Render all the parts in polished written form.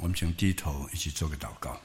我们请低头一起做个祷告。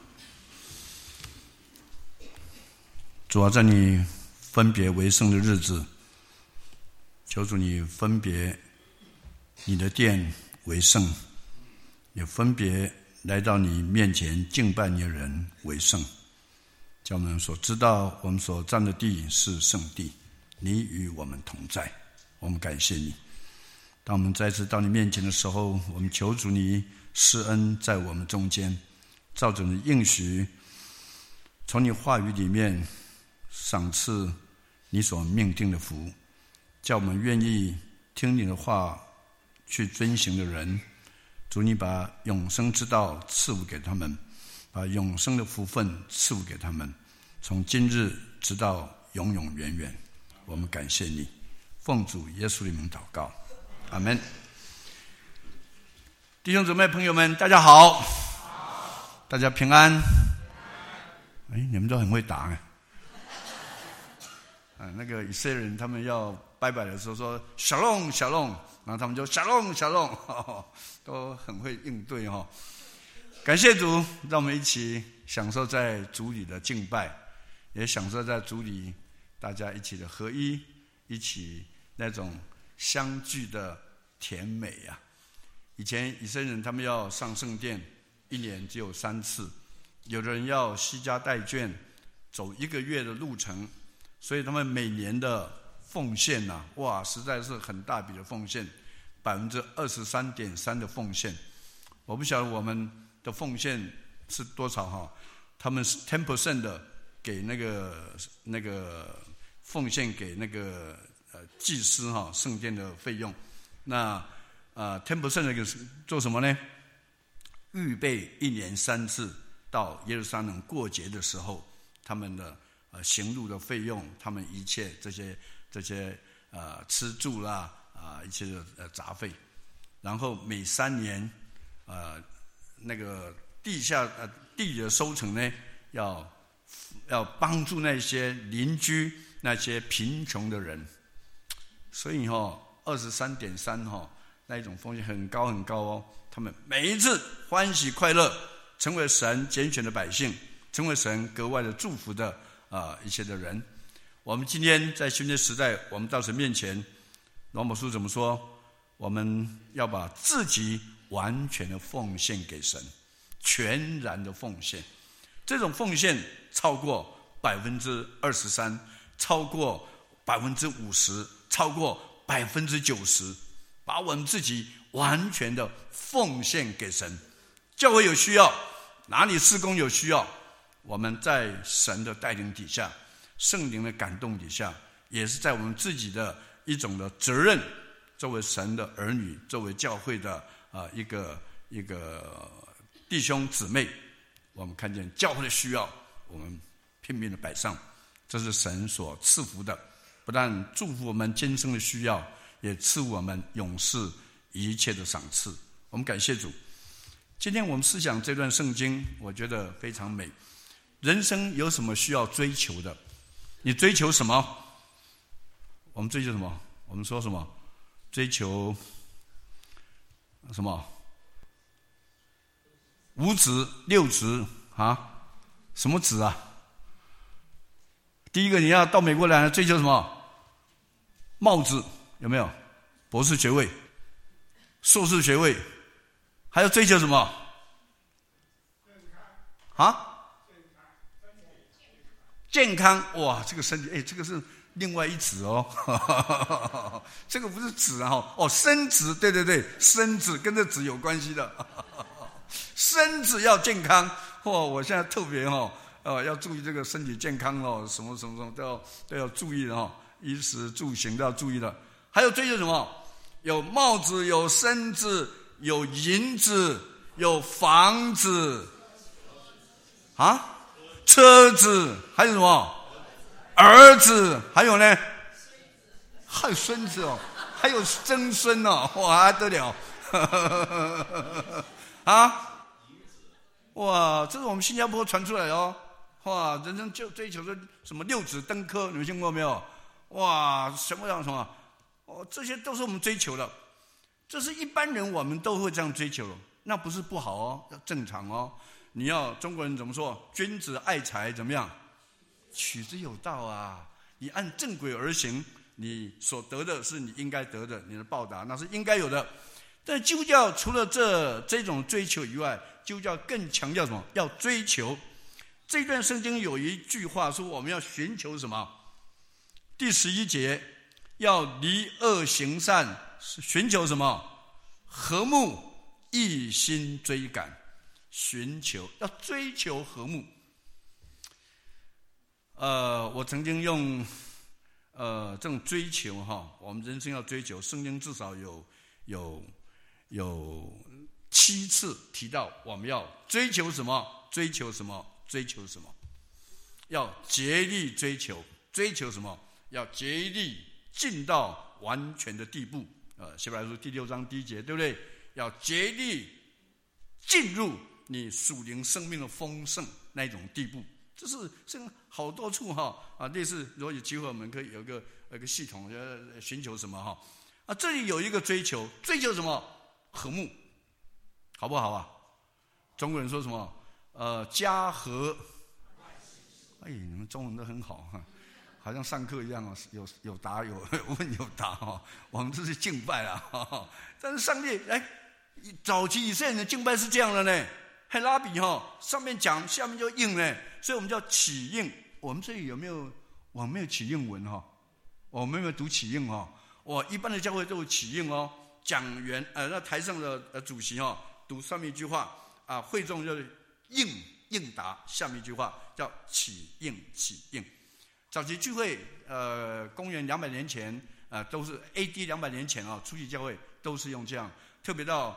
主啊，在你分别为圣的日子，求主你分别你的殿为圣，也分别来到你面前敬拜你的人为圣，叫我们所知道我们所站的地是圣地，你与我们同在，我们感谢你。当我们再次到你面前的时候，我们求主你施恩在我们中间，照着你的应许，从你话语里面赏赐你所命定的福，叫我们愿意听你的话去遵行的人，主你把永生之道赐福给他们，把永生的福分赐福给他们，从今日直到永永远远。我们感谢你，奉主耶稣的名祷告，阿们。弟兄姊妹朋友们，大家好，大家平安。你们都很会答那个以色列人他们要拜拜的时候说shalom shalom，然后他们就shalom shalom，都很会应对感谢主，让我们一起享受在主里的敬拜，也享受在主里大家一起的合一，一起那种相聚的甜美啊。以前以色列人他们要上圣殿，一年只有3次，有的人要惜家带眷，走1个月的路程，所以他们每年的奉献实在是很大笔的奉献，23.3%的奉献。我不晓得我们的奉献是多少他们是 10% 的给那个奉献给那个祭司圣殿的费用。那10% 那个做什么呢？预备1年3次到耶路撒冷过节的时候，他们的行路的费用，他们一切这些吃住啦一切的杂费。然后每3年那个地里的收成呢，要帮助那些邻居那些贫穷的人。所以23.3%那一种奉献很高很高他们每一次欢喜快乐，成为神拣选的百姓，成为神格外的祝福的一些的人。我们今天在新约时代，我们到神面前，罗马书怎么说？我们要把自己完全的奉献给神，全然的奉献。这种奉献超过23%，超过50%，超过90%，把我们自己完全的奉献给神。教会有需要，哪里事工有需要，我们在神的带领底下，圣灵的感动底下，也是在我们自己的一种的责任，作为神的儿女，作为教会的一个弟兄姊妹，我们看见教会的需要，我们拼命的摆上，这是神所赐福的，不但祝福我们今生的需要，也赐我们永世一切的赏赐。我们感谢主。今天我们思想这段圣经，我觉得非常美。人生有什么需要追求的？你追求什么？我们追求什么？我们说什么？追求什么？5子6子什么子啊？第一个你要到美国来追求什么？帽子有没有？博士学位、硕士学位，还要追求什么？健康。哇，这个身体，这个是另外一子这个不是子生子，对，生子跟这子有关系的。身子要健康，我现在特别要注意这个身体健康什么都要注意的衣食住行都要注意的。还有追求什么？有帽子，有身子，有银子，有房子车子，还有什么？儿子，还有呢？还有孙子还有曾孙哇，得了哇，这是我们新加坡传出来哇，人生就追求的什么6子登科，你们听过没有？哇，什么这些都是我们追求的，这是一般人我们都会这样追求的。 那不是不好哦，要正常哦。你要中国人怎么说？君子爱财怎么样？取之有道啊！你按正轨而行，你所得的是你应该得的，你的报答那是应该有的。但基督教除了这种追求以外，基督教更强调什么？要追求。这段圣经有一句话说，我们要寻求什么？第11节，要离恶行善，寻求什么？和睦，一心追赶。寻求，要追求和睦。我曾经用这种追求哈，我们人生要追求，圣经至少有7次提到我们要追求什么？追求什么？追求什么？要竭力追求，追求什么？要竭力进到完全的地步。希伯来书第6章第1节，对不对？要竭力进入你属灵生命的丰盛那一种地步。这是好多处类似如果有机会我们可以有一个系统寻求什么这里有一个追求什么？和睦，好不好啊？中国人说什么家和，你们中文都很好好像上课一样有答有问有答我们这是敬拜啦但是上帝早期以色列人的敬拜是这样的呢，还拉比上面讲下面就应呢，所以我们叫起应。我们这里我们没有起应文我们没有读起应一般的教会都有起应讲员那台上的主席读上面一句话会众就是应答下面一句话叫起应。早期聚会公元200年前都是 AD 200年前初期教会都是用这样，特别到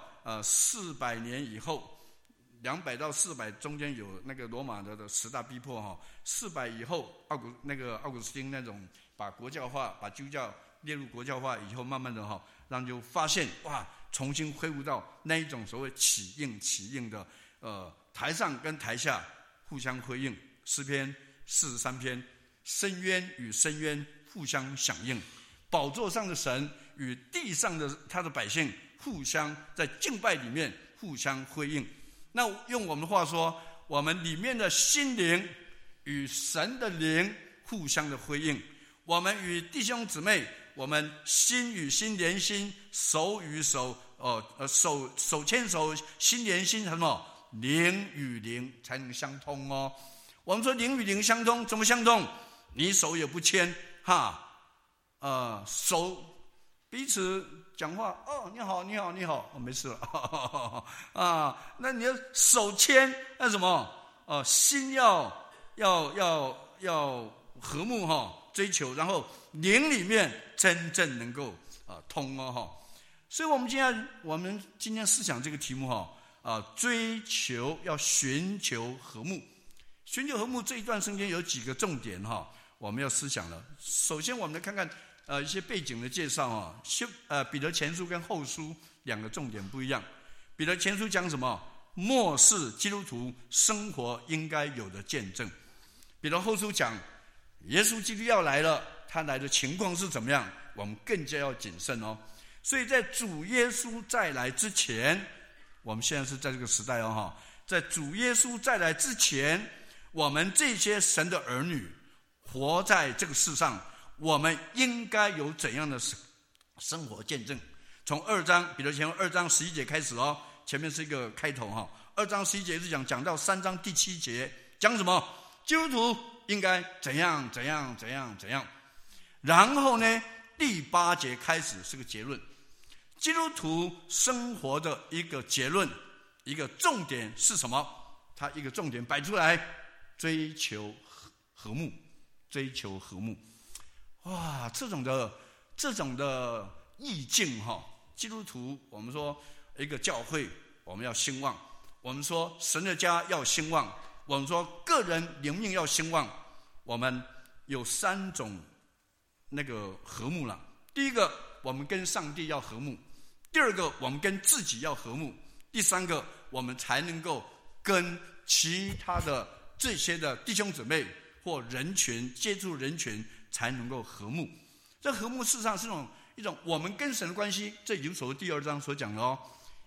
400年以后，200到400中间有那个罗马的10大逼迫400以后奥古斯丁那种把国教化，把基督教列入国教化以后，慢慢的让就发现重新恢复到那一种所谓起应的台上跟台下互相辉映。诗篇43篇，深渊与深渊互相响应，宝座上的神与地上的他的百姓互相在敬拜里面互相辉映。那用我们的话说，我们里面的心灵与神的灵互相的辉映，我们与弟兄姊妹，我们心与心连心，手与手手牵手，心连心，什么？灵与灵才能相通我们说灵与灵相通，怎么相通？你手也不牵手彼此讲话你好没事了那你要手牵，那什么心要和睦追求，然后灵里面真正能够通所以我们今天思想这个题目追求要寻求和睦。寻求和睦这一段圣经有几个重点我们要思想了。首先我们来看看一些背景的介绍彼得前书跟后书两个重点不一样。彼得前书讲什么？末世基督徒生活应该有的见证。彼得后书讲耶稣基督要来了，他来的情况是怎么样，我们更加要谨慎所以在主耶稣再来之前，我们现在是在这个时代在主耶稣再来之前，我们这些神的儿女活在这个世上，我们应该有怎样的生活见证。从彼得前书2章11节开始前面是一个开头2章11节是讲到3章第7节讲什么？基督徒应该怎样。然后呢，第8节开始是个结论，基督徒生活的一个结论，一个重点是什么？他一个重点摆出来，追求和睦。这种的意境基督徒我们说一个教会我们要兴旺，我们说神的家要兴旺，我们说个人灵命要兴旺，我们有3种那个和睦了。第一个，我们跟上帝要和睦；第二个，我们跟自己要和睦；第三个，我们才能够跟其他的这些的弟兄姊妹或人群接触人群才能够和睦。这和睦事实上是一种我们跟神的关系，这有所谓第2章所讲的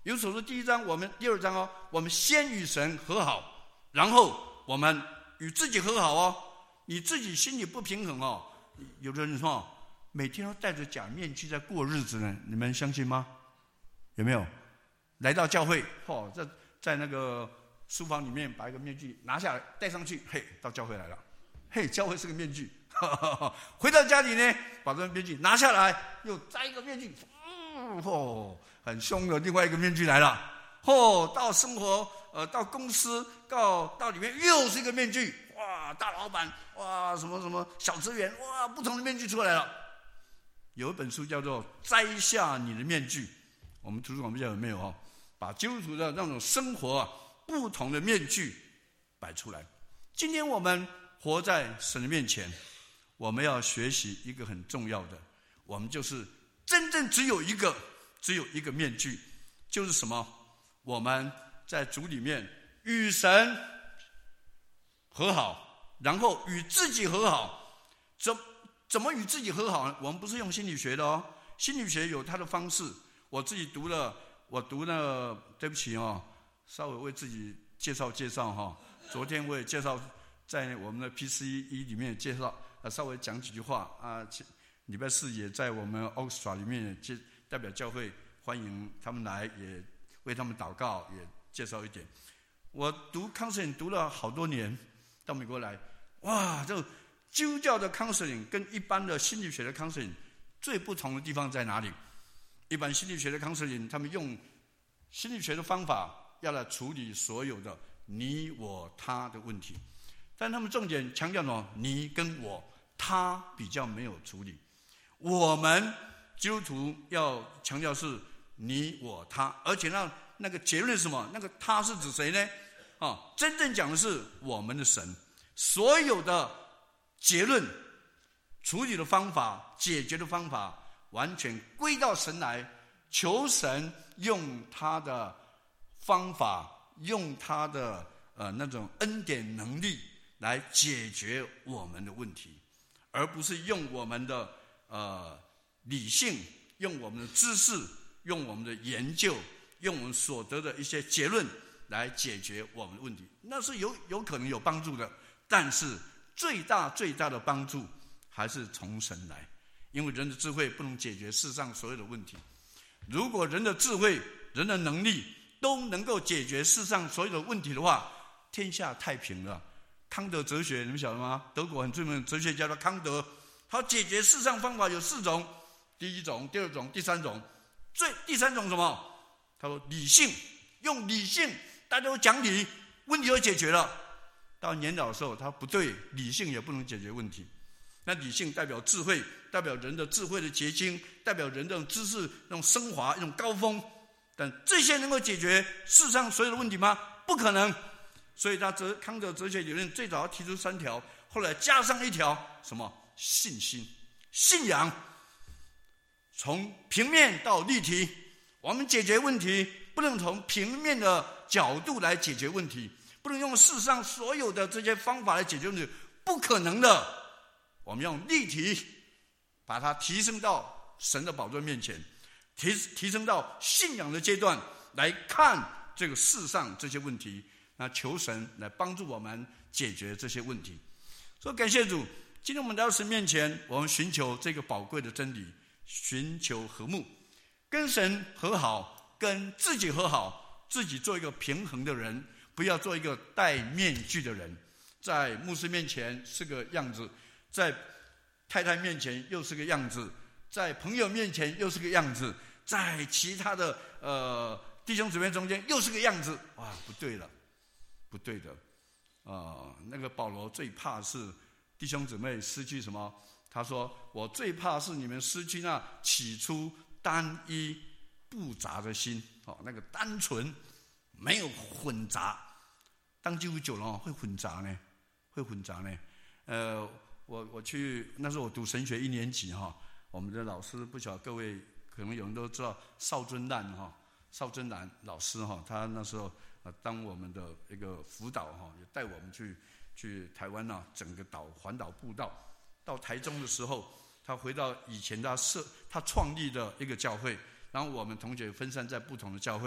以弗所书第二章我们先与神和好，然后我们与自己和好你自己心里不平衡有的人说每天都戴着假面具在过日子呢，你们相信吗？有没有来到教会在那个书房里面把一个面具拿下来戴上去，到教会来了，教会是个面具。回到家里呢，把这个面具拿下来，又摘一个面具，很凶的另外一个面具来了。到生活到公司到里面又是一个面具，哇，大老板，哇，什么什么小职员，哇，不同的面具出来了。有一本书叫做《摘下你的面具》，我们图书馆不知道有没有把基督徒的那种生活不同的面具摆出来。今天我们活在神的面前，我们要学习一个很重要的，我们就是真正只有一个面具，就是什么？我们在主里面与神和好，然后与自己和好。怎么与自己和好呢？我们不是用心理学的心理学有它的方式。我自己读了，对不起稍微为自己介绍昨天我也介绍，在我们的 PCE 里面介绍，稍微讲几句话礼拜四也在我们 Orchestra 里面代表教会欢迎他们来，也为他们祷告，也介绍一点。我读 counseling 读了好多年，到美国来，哇，这基督教的 counseling 跟一般的心理学的 counseling 最不同的地方在哪里？一般心理学的 counseling 他们用心理学的方法要来处理所有的你我他的问题，但他们重点强调你跟我，他比较没有处理。我们基督徒要强调是你我他，而且那个结论是什么？那个他是指谁呢？真正讲的是我们的神。所有的结论、处理的方法、解决的方法，完全归到神来，求神用他的方法，用他的那种恩典能力来解决我们的问题，而不是用我们的理性，用我们的知识，用我们的研究，用我们所得的一些结论来解决我们的问题。那是有可能有帮助的，但是最大的帮助还是从神来，因为人的智慧不能解决世上所有的问题。如果人的智慧、人的能力都能够解决世上所有的问题的话，天下太平了。康德哲学你们晓得吗？德国很著名的哲学家叫康德，他解决世上方法有4种，第一种、第二种、第三种。第三种什么？他说理性，用理性，大家都讲理，问题就解决了。到年老的时候，他不对，理性也不能解决问题。那理性代表智慧，代表人的智慧的结晶，代表人的知识那种升华、一种高峰。但这些能够解决世上所有的问题吗？不可能。所以康德哲学理论最早提出3条，后来加上1条，什么？信心、信仰。从平面到立体，我们解决问题不能从平面的角度来解决问题，不能用世上所有的这些方法来解决问题，不可能的。我们用立体把它提升到神的宝座面前，提升到信仰的阶段来看这个世上这些问题，那求神来帮助我们解决这些问题。所以感谢主，今天我们来到神面前，我们寻求这个宝贵的真理，寻求和睦，跟神和好，跟自己和好，自己做一个平衡的人，不要做一个戴面具的人。在牧师面前是个样子，在太太面前又是个样子，在朋友面前又是个样子，在其他的弟兄姊妹中间又是个样子。哇，不对了，不对的。那个保罗最怕是弟兄姊妹失去什么？他说：“我最怕是你们失去那起初单一不杂的心。”那个单纯，没有混杂。当基督久了会混杂呢，会混杂呢。我去那时候我读神学1年级我们的老师不晓得各位可能有人都知道邵尊兰老师他那时候当我们的一个辅导也带我们去台湾整个环岛步道。到台中的时候，他回到以前他创立的一个教会，然后我们同学分散在不同的教会，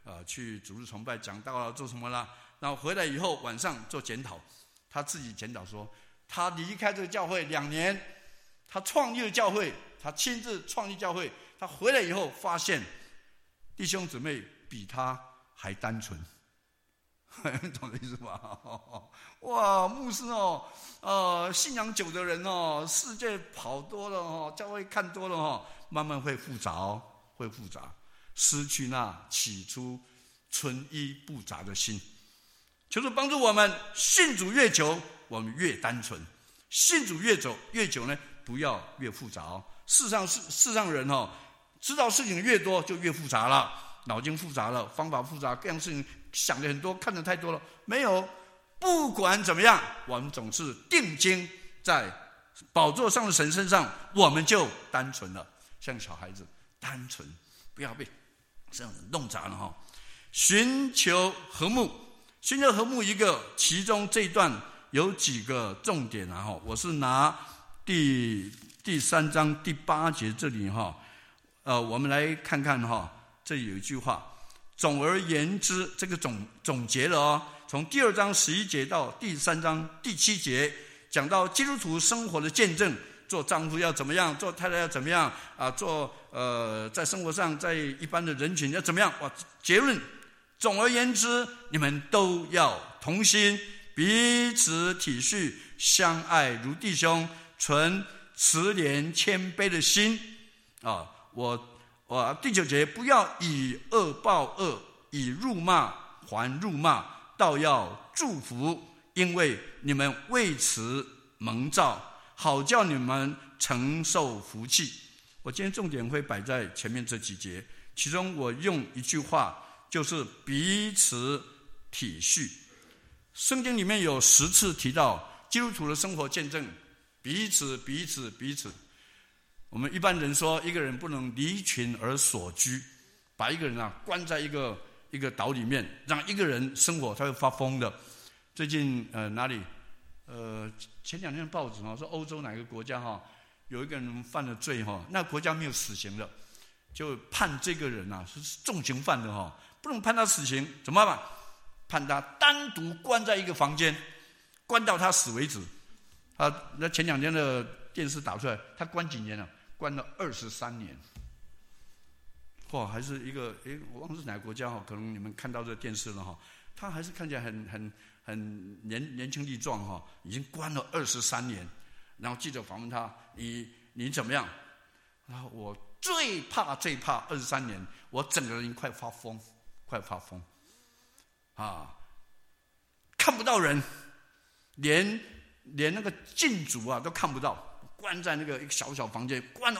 去主日崇拜讲道了，做什么啦？然后回来以后晚上做检讨，他自己检讨说，他离开这个教会2年，他创立了教会，他亲自创立教会，他回来以后发现弟兄姊妹比他还单纯。懂的意思吧？哇，牧师信仰久的人世界跑多了教会看多了慢慢会复杂会复杂，失去那起初纯一不杂的心。求主帮助我们，信主越久，我们越单纯；信主越久呢，不要越复杂世上人知道事情越多，就越复杂了，脑筋复杂了，方法复杂，各样事情想的很多，看的太多了。没有，不管怎么样，我们总是定睛在宝座上的神身上，我们就单纯了，像小孩子单纯，不要被这样弄杂了寻求和睦，寻求和睦其中这一段有几个重点我是拿第3章第8节这里我们来看看这里有一句话。总而言之，这个总结了从第2章11节到第3章第7节，讲到基督徒生活的见证，做丈夫要怎么样，做太太要怎么样做在生活上，在一般的人群要怎么样。结论，总而言之，你们都要同心，彼此体恤，相爱如弟兄，存慈怜谦卑的心第9节，不要以恶报恶，以辱骂还辱骂，倒要祝福，因为你们为此蒙召，好叫你们承受福气。我今天重点会摆在前面这几节，其中我用一句话，就是彼此体恤。圣经里面有10次提到基督徒的生活见证，彼此。我们一般人说，一个人不能离群而所居，把一个人关在一个岛里面，让一个人生活，他会发疯的。最近哪里前2天的报纸说欧洲哪个国家有一个人犯了罪那国家没有死刑的，就判这个人是重刑犯的不能判他死刑，怎么办？判他单独关在一个房间，关到他死为止。那前2天的电视打出来，他关几年了？关了23年。还是一个我忘了是哪个国家可能你们看到这电视了他还是看起来很年轻力壮已经关了23年。然后记者访问他，你怎么样？然后我最怕23年，我整个人快发疯看不到人，连那个禁足都看不到，关在那个一个小房间，关了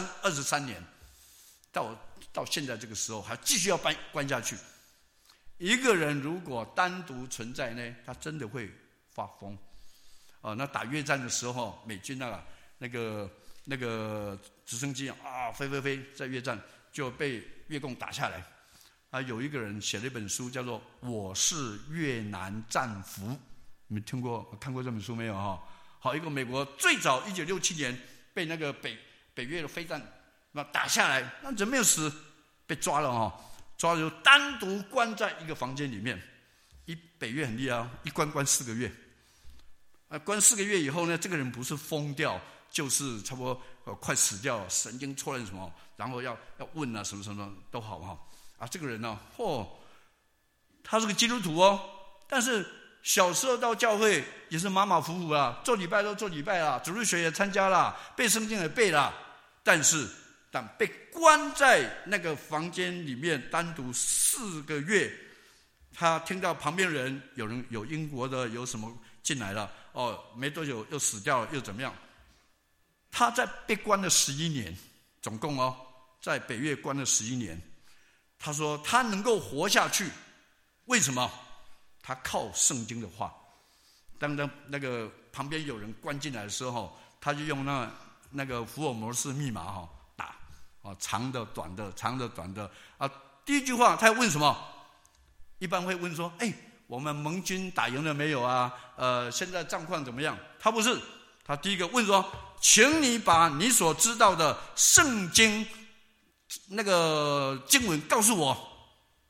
23年，到现在这个时候还继续要关下去。一个人如果单独存在呢，他真的会发疯。那打越战的时候，美军那个直升机飞在越战就被越共打下来。有一个人写了一本书，叫做《我是越南战俘》，你们看过这本书没有一个美国最早1967年被那个北越的飞弹打下来，那人没有死，被抓了抓了就单独关在一个房间里面。北越很厉害一关4个月。关4个月以后呢，这个人不是疯掉，就是差不多快死掉，神经错乱什么，然后要问什么都好这个人他是个基督徒但是小时候到教会也是马马虎虎做礼拜都做礼拜主日学也参加了，背圣经也背了，但被关在那个房间里面单独4个月，他听到旁边人有英国的有什么进来了没多久又死掉了，又怎么样？他在被关了11年，总共在北越关了11年。他说他能够活下去，为什么？他靠圣经的话。当那个旁边有人关进来的时候，他就用那个福尔摩斯密码打长的短的长的短的第一句话他要问什么？一般会问说我们盟军打赢了没有现在战况怎么样？他不是，他第一个问说，请你把你所知道的圣经那个经文告诉我。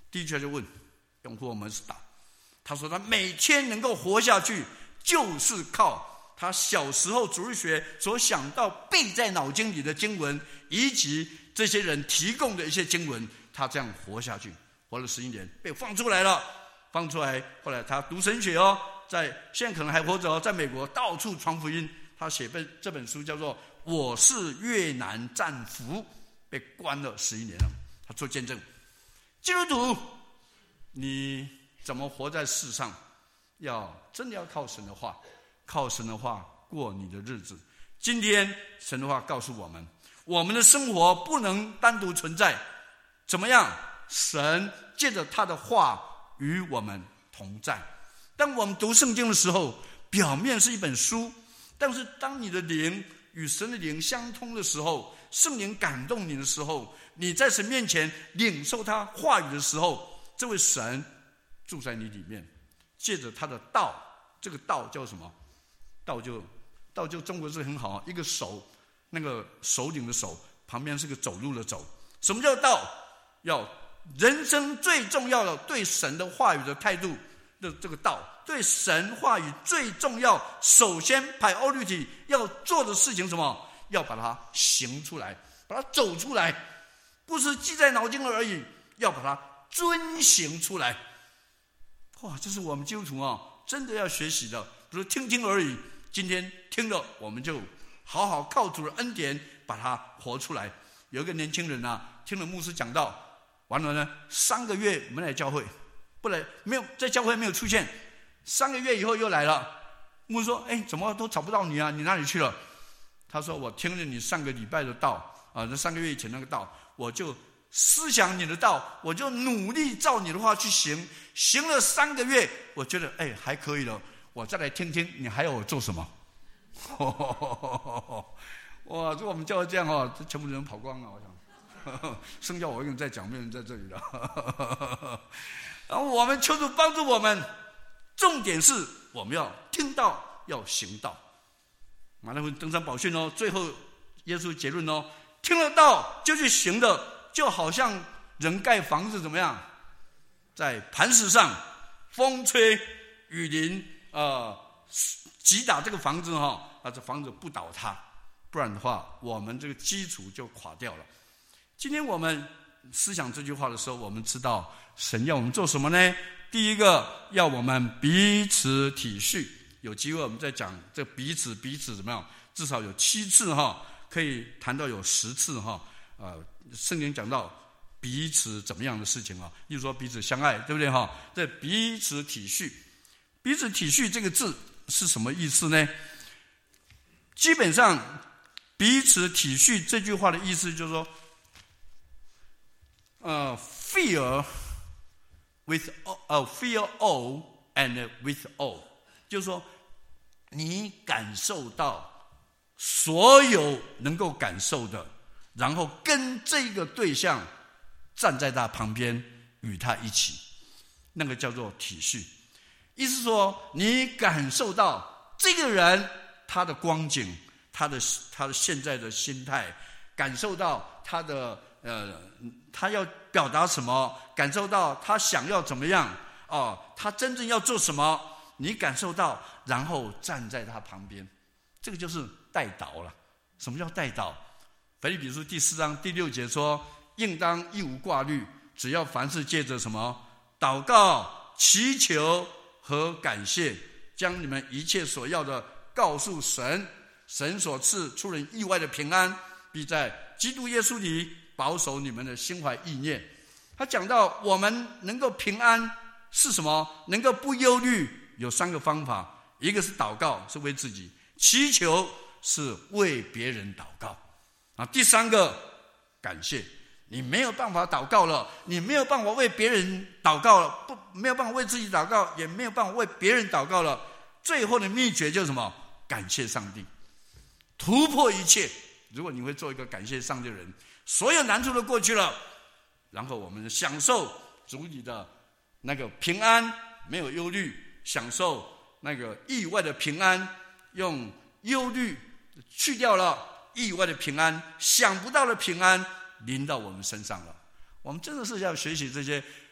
第一句就问用户们是打，他说他每天能够活下去，就是靠他小时候主日学所想到背在脑筋里的经文，以及这些人提供的一些经文，他这样活下去，活了11年，被放出来了。放出来，后来他读神学现在可能还活着在美国到处传福音。他写这本书叫做《我是越南战俘》，被关了11年了。他做见证，基督徒，你怎么活在世上？真的要靠神的话，靠神的话过你的日子。今天神的话告诉我们，我们的生活不能单独存在，怎么样？神借着他的话与我们同在。当我们读圣经的时候，表面是一本书，但是当你的灵与神的灵相通的时候，圣灵感动你的时候，你在神面前领受他话语的时候，这位神住在你里面，借着他的道。这个道叫什么？道就中国字很好，一个手，那个首领的手旁边是个走路的走。什么叫道？要人生最重要的对神的话语的态度的这个道，对神话语最重要，首先 priority 要做的事情什么？要把它行出来，把它走出来，不是记在脑筋而已，要把它遵行出来。哇，这是我们基督徒真的要学习的，不是听听而已。今天听了，我们就好好靠主的恩典把它活出来。有一个年轻人听了牧师讲道，完了呢，3个月没来教会，不来，没有在教会没有出现。3个月以后又来了，牧师说：“怎么都找不到你啊？你哪里去了？”他说：“我听了你上个礼拜的道这3个月以前那个道，我就思想你的道，我就努力照你的话去行，行了3个月，我觉得还可以了，我再来听听你还要我做什么。”哇，如果我们教会这样这全部人跑光了，我想剩下我一个人在讲，没有人在这里了。然后我们求主帮助我们，重点是我们要听道，要行道。马太福音登山宝训最后耶稣结论听了道就去行的，就好像人盖房子怎么样，在磐石上，风吹雨淋击打这个房子这房子不倒塌，不然的话我们这个基础就垮掉了。今天我们思想这句话的时候，我们知道神要我们做什么呢？第一个，要我们彼此体恤。有机会我们再讲这彼此怎么样，至少有7次可以谈到有10次圣经讲到彼此怎么样的事情例如说彼此相爱，对不对这彼此体恤。彼此体恤这个字是什么意思呢？基本上彼此体恤这句话的意思就是说fear all and with all， 就是说你感受到所有能够感受的，然后跟这个对象站在他旁边，与他一起，那个叫做体恤。意思说你感受到这个人他的光景，他的现在的心态，感受到他的他要表达什么，感受到他想要怎么样他真正要做什么，你感受到，然后站在他旁边，这个就是代祷了。什么叫代祷？腓立比书第4章第6节说：“应当一无挂虑，只要凡事借着什么祷告、祈求和感谢，将你们一切所要的告诉神，神所赐出人意外的平安，必在基督耶稣里保守你们的心怀意念。”他讲到我们能够平安是什么？能够不忧虑，有3个方法。一个是祷告，是为自己；祈求是为别人祷告。第3个感谢。你没有办法祷告了，你没有办法为别人祷告了，没有办法为自己祷告，也没有办法为别人祷告了。最后的秘诀就是什么？感谢上帝，突破一切。如果你会做一个感谢上帝的人，所有难处都过去了，然后我们享受主里的那个平安，没有忧虑，享受那个意外的平安，用忧虑去掉了，意外的平安，想不到的平安临到我们身上了。我们真的是要学习这些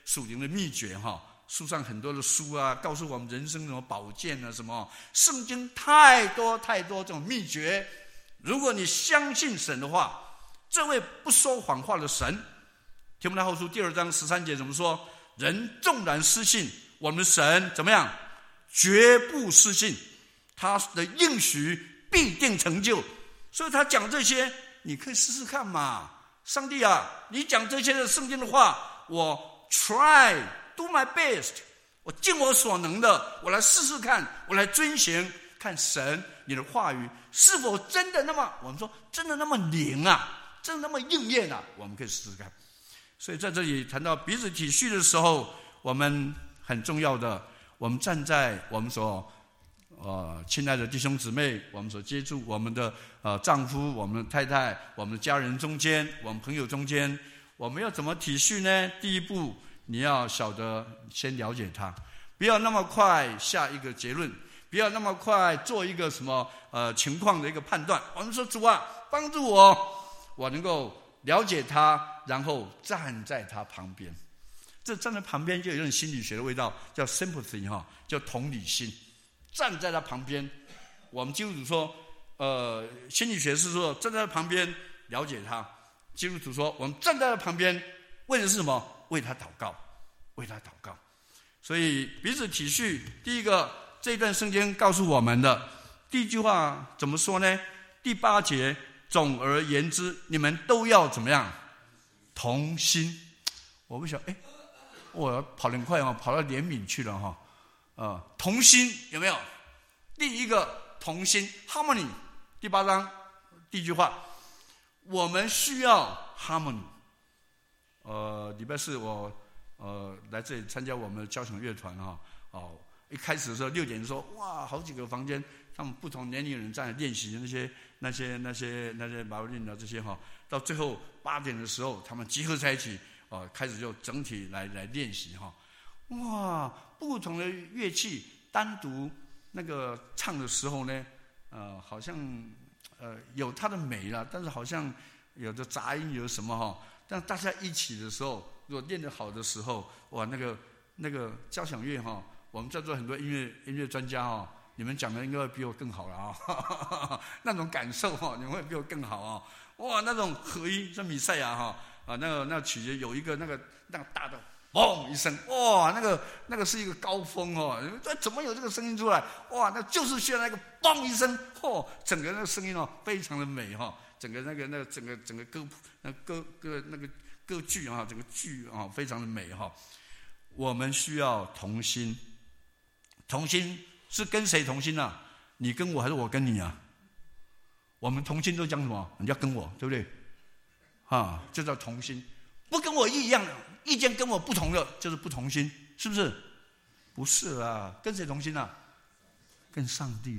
属灵的秘诀哈，书上很多的书啊，告诉我们人生什么宝剑啊，什么圣经太多太多这种秘诀。如果你相信神的话，这位不说谎话的神，提摩太后书2章13节怎么说？人纵然失信，我们神怎么样？绝不失信，他的应许必定成就。所以他讲这些，你可以试试看嘛。上帝啊，你讲这些的圣经的话，我 try do my best， 我尽我所能的，我来试试看，我来遵行，看神你的话语是否真的那么，我们说真的那么灵啊，真的那么应验啊，我们可以试试看。所以在这里谈到彼此体恤的时候，我们很重要的，我们站在我们所亲爱的弟兄姊妹，我们所接触我们的丈夫、我们的太太、我们的家人中间，我们朋友中间，我们要怎么体恤呢？第一步，你要晓得先了解他，不要那么快下一个结论，不要那么快做一个什么情况的一个判断。我们说主啊，帮助我能够了解他，然后站在他旁边。这站在旁边就有一种心理学的味道，叫 sympathy 哈，叫同理心。站在他旁边，我们基督徒说，心理学是说站在他旁边了解他。基督徒说，我们站在他旁边，为的是什么？为他祷告，为他祷告。所以彼此体恤，第一个，这段圣经告诉我们的第一句话怎么说呢？第8节，总而言之，你们都要怎么样？同心。我不晓得，我跑得很快跑到怜悯去了哈。同心有没有？第一个同心 harmony， 第8章第1句话，我们需要 harmony。礼拜4我来这里参加我们的交响乐团哈。一开始的时候6点的时候，哇，好几个房间，他们不同年龄人在练习那些马布林的这些哈。到最后8点的时候，他们集合在一起开始就整体来练习哈。哇，不同的乐器单独那个唱的时候呢，好像有它的美啦，但是好像有的杂音有什么哈。但大家一起的时候，如果练得好的时候，哇，那个交响乐哈，我们在座很多音乐专家哈，你们讲的应该会比我更好了啊，那种感受哈，你们会比我更好啊。哇，那种合一，像米赛亚哈那个曲节有一个那个大的。嘣一声，哇，那个是一个高峰哦，怎么有这个声音出来？哇，那就是需要那个嘣一声，整个那个声音非常的美哈，整个整个歌剧啊，整个剧啊非常的美哈。我们需要同心，同心是跟谁同心啊？你跟我还是我跟你啊？我们同心都讲什么？你要跟我，对不对？这叫同心，不跟我一样。意见跟我不同的就是不同心，是不是？不是啦，跟谁同心啊？跟上帝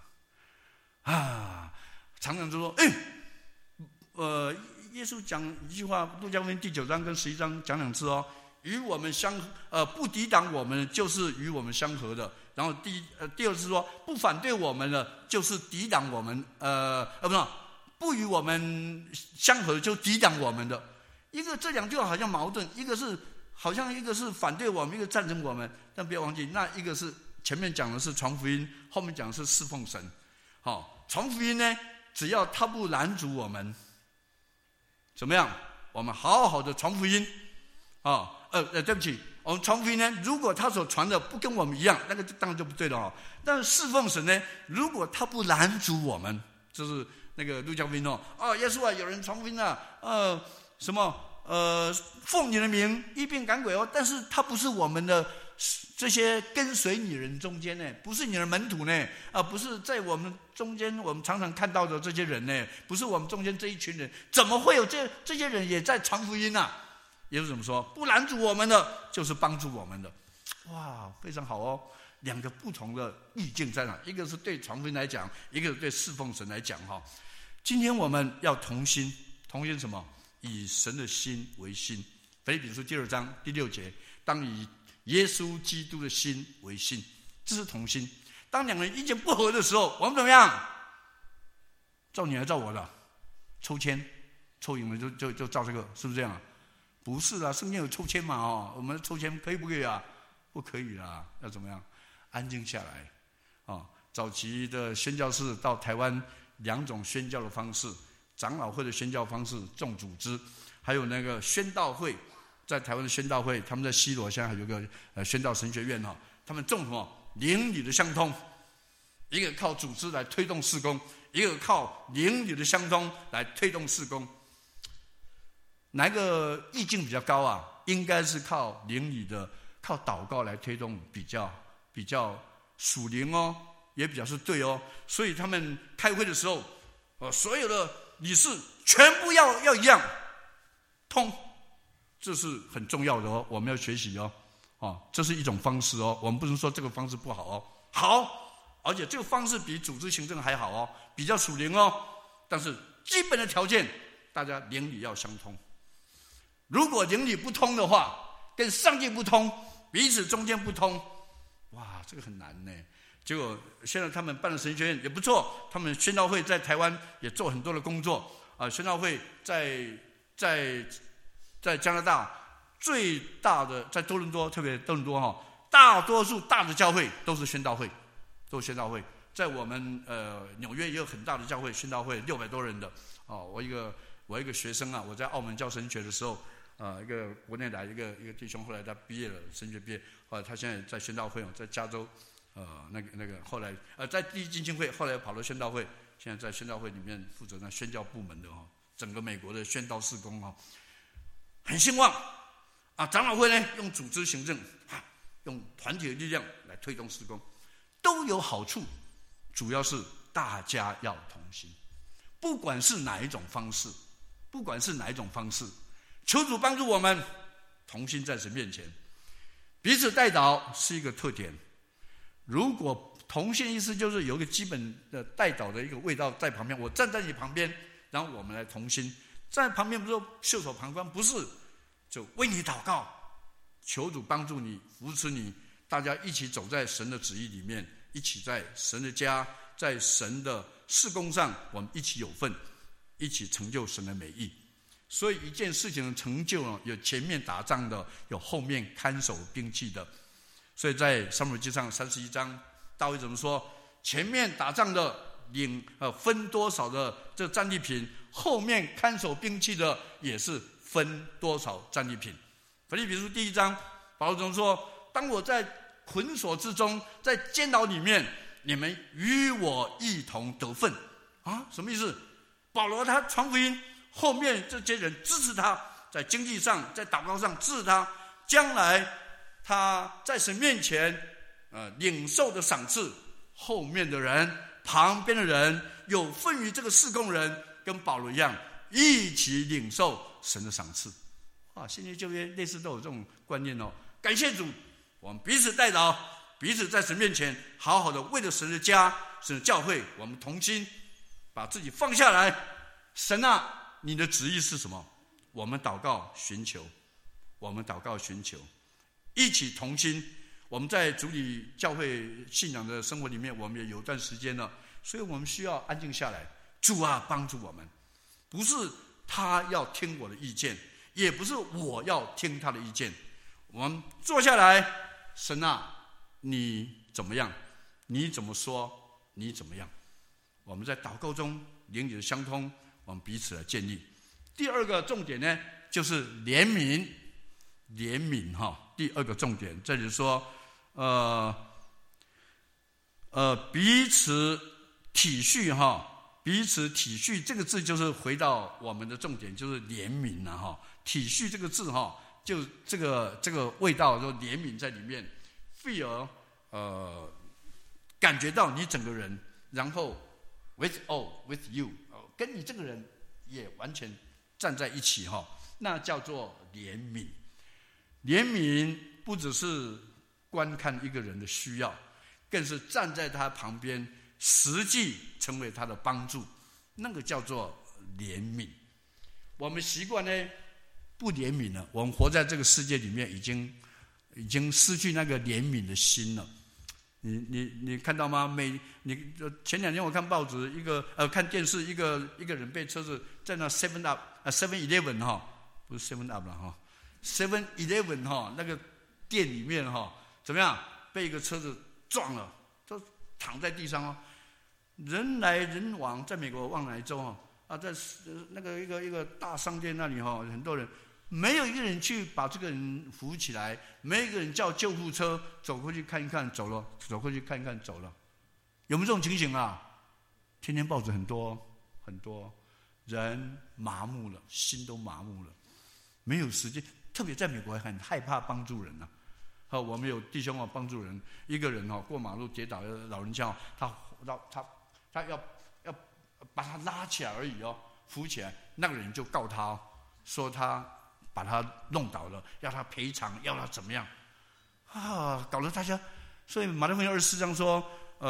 啦。常常就说，耶稣讲一句话，路加福音第9章跟11章讲2次与我们不抵挡我们，就是与我们相合的。然后第二次说，不反对我们的，就是抵挡我们，不与我们相合，就抵挡我们的。这两句话好像矛盾，一个是反对我们，一个赞成我们，但不要忘记，那一个是前面讲的是传福音，后面讲的是侍奉神。传福音呢，只要他不拦阻我们，怎么样？我们好好的传福音。对不起，我们传福音呢，如果他所传的不跟我们一样，那个当然就不对了。但是侍奉神呢，如果他不拦阻我们，就是那个路加福音耶稣啊，有人传福音啊，什么奉你的名医病赶鬼但是他不是我们的这些跟随你人中间呢，不是你的门徒呢，不是在我们中间我们常常看到的这些人呢，不是我们中间这一群人，怎么会有这些人也在传福音啊？耶稣怎么说？不拦阻我们的，就是帮助我们的。哇，非常好两个不同的意境在哪？一个是对传福音来讲，一个是对侍奉神来讲今天我们要同心，同心什么？以神的心为心。腓立比书第2章第6节，当以耶稣基督的心为心，这是同心。当两人意见不合的时候，我们怎么样？照你还照我的，抽签，抽赢了就照这个，是不是这样？ 不是啦，圣经有抽签嘛哦，我们抽签可以不可以啊？不可以啦，要怎么样？安静下来哦。早期的宣教士到台湾2种宣教的方式，长老会的宣教方式重组织，还有那个宣道会，在台湾的宣道会，他们在西螺现在还有个宣道神学院哈，他们重什么？灵里的相通，一个靠组织来推动事工，一个靠灵里的相通来推动事工。哪一个意境比较高啊？应该是靠灵里的，靠祷告来推动，比较属灵哦，也比较是对哦。所以他们开会的时候，所有的理事全部要一样通，这是很重要的哦，我们要学习哦，这是一种方式哦，我们不能说这个方式不好哦，好，而且这个方式比组织行政还好哦，比较属灵哦。但是基本的条件，大家灵里要相通。如果灵里不通的话，跟上帝不通，彼此中间不通，哇，这个很难呢。结果现在他们办的神学院也不错，他们宣道会在台湾也做很多的工作啊。宣道会在加拿大最大的，在多伦多，特别多伦多哈，大多数大的教会都是宣道会，都是宣道会。在我们纽约也有很大的教会，宣道会600多人的哦。我一个学生啊，我在澳门教神学的时候。一个国内来一个弟兄，后来他毕业了，神学毕业，后来他现在在宣道会在加州，那个后来在第一浸信会，后来跑到宣道会，现在在宣道会里面负责那宣教部门的整个美国的宣道事工很兴旺啊。长老会呢用组织行政用团体的力量来推动事工，都有好处，主要是大家要同心，不管是哪一种方式，求主帮助我们同心在神面前，彼此代祷是一个特点。如果同心意思就是有一个基本的代祷的一个味道在旁边，我站在你旁边，然后我们来同心，在旁边不是袖手旁观，不是，就为你祷告，求主帮助你，扶持你，大家一起走在神的旨意里面，一起在神的家，在神的事工上，我们一起有份，一起成就神的美意。所以一件事情的成就呢，有前面打仗的，有后面看守兵器的。所以在撒母耳记上31章，大卫怎么说？前面打仗的分多少的这战利品，后面看守兵器的也是分多少战利品。腓立比书1章，保罗怎么说？当我在捆锁之中，在监牢里面，你们与我一同得分啊？什么意思？保罗他传福音。后面这些人支持他，在经济上，在祷告上支持他，将来他在神面前领受的赏赐，后面的人，旁边的人有份于这个事工人，跟保罗一样，一起领受神的赏赐。新约旧约类似都有这种观念哦。感谢主，我们彼此代祷，彼此在神面前好好的为了神的家、神的教会，我们同心，把自己放下来。神啊，你的旨意是什么？我们祷告寻求，一起同心。我们在主里教会信仰的生活里面，我们也有段时间了，所以我们需要安静下来。主啊，帮助我们，不是他要听我的意见，也不是我要听他的意见。我们坐下来，神啊，你怎么样？你怎么说？你怎么样？我们在祷告中灵里的相通，我们彼此来建立。第二个重点呢，就是怜悯。第二个重点，这里说，彼此体恤彼此体恤这个字就是回到我们的重点，就是怜悯了体恤这个字就这个味道，就怜悯在里面 ，feel 感觉到你整个人，然后 with you 跟你这个人也完全站在一起那叫做怜悯。怜悯不只是观看一个人的需要，更是站在他旁边，实际成为他的帮助，那个叫做怜悯。我们习惯呢不怜悯了，我们活在这个世界里面，已经失去那个怜悯的心了。你看到吗？前2天我看报纸，看电视，一个人被车子在那 7-Eleven 不是 7-Up 了 7-Eleven 哈那个店里面哈，怎么样被一个车子撞了，都躺在地上哦，人来人往，在美国望来州在那个一个大商店那里很多人，没有一个人去把这个人扶起来，没有一个人叫救护车走过去看一看走了，走过去看一看走了，有没有这种情形啊？天天报纸很多很多，人麻木了，心都麻木了，没有时间，特别在美国很害怕帮助人我们有弟兄帮助人，一个人过马路跌倒，老人家他要把他拉起来而已扶起来，那个人就告他说他把他弄倒了，要他赔偿，要他怎么样搞得大家，所以马太福音24章说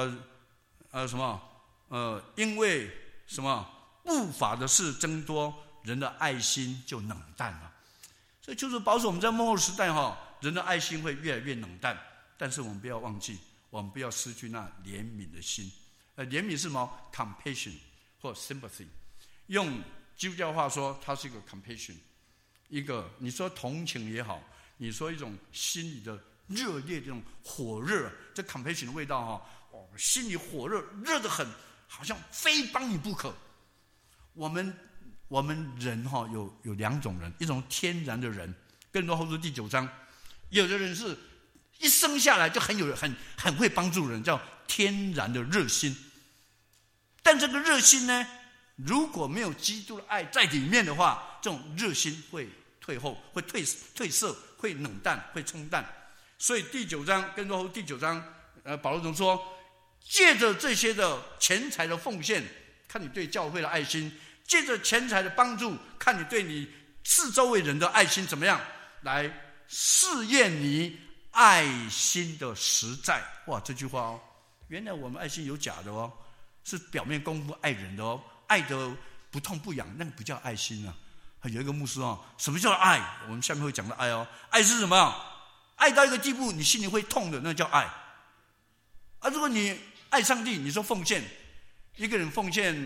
因为什么不法的事增多，人的爱心就冷淡了。所以就是保守我们在末后时代人的爱心会越来越冷淡，但是我们不要忘记，我们不要失去那怜悯的心。怜悯是什么 ？compassion 或 sympathy。用基督教话说，它是一个 compassion， 一个你说同情也好，你说一种心里的热烈，这种火热，这 compassion 的味道心里火热，热得很，好像非帮你不可。我们人有两种人，一种天然的人，更多后书第9章，有的人是一生下来就很会帮助人，叫天然的热心。但这个热心呢，如果没有基督的爱在里面的话，这种热心会退后，会褪色，会冷淡，会冲淡。所以第9章更多后第9章，保罗总说，借着这些的钱财的奉献，看你对教会的爱心；借着钱财的帮助，看你对你四周围人的爱心怎么样，来试验你爱心的实在。哇，这句话原来我们爱心有假的是表面功夫爱人的爱得不痛不痒，那个不叫爱心啊。有一个牧师什么叫爱？我们下面会讲到爱爱是什么？爱到一个地步，你心里会痛的，那叫爱。如果你爱上帝，你说奉献，一个人奉献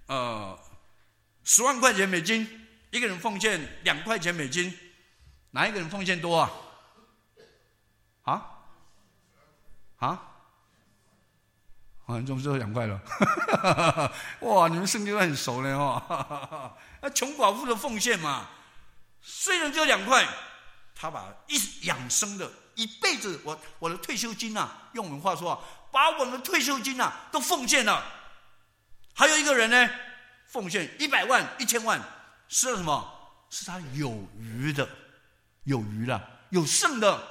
10万块钱美金，一个人奉献2块钱美金，哪一个人奉献多总之2块了。哇，你们圣经都很熟呢那穷寡妇的奉献嘛，虽然只有2块，他把养生的一辈子，我的退休金用我们话说把我们的退休金都奉献了。还有一个人呢，奉献100万、1000万，是什么？是他有余的，有余了，有剩的。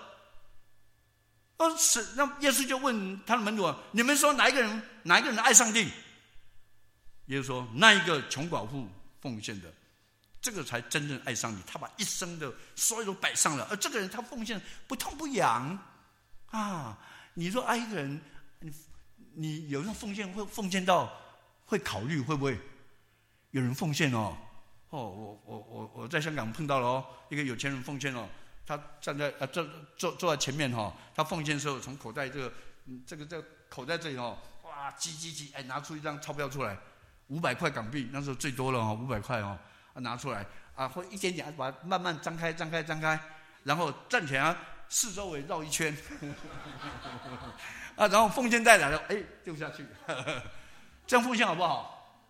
那耶稣就问他的门徒：你们说哪一个人爱上帝？耶稣说：那一个穷寡妇奉献的，这个才真正爱上帝。他把一生的所有都摆上了，而这个人他奉献不痛不痒你说爱一个人，你有人奉献会奉献到会考虑会不会有人奉献我在香港碰到了一个有钱人奉献他站在坐在前面他奉献的时候从口袋这个口袋这里哇挤拿出一张钞票出来，500块港币，那时候最多了500块拿出来会一点点把它慢慢张开，然后站起来四周围绕一圈然后奉献袋来了丢下去这样奉献好不好？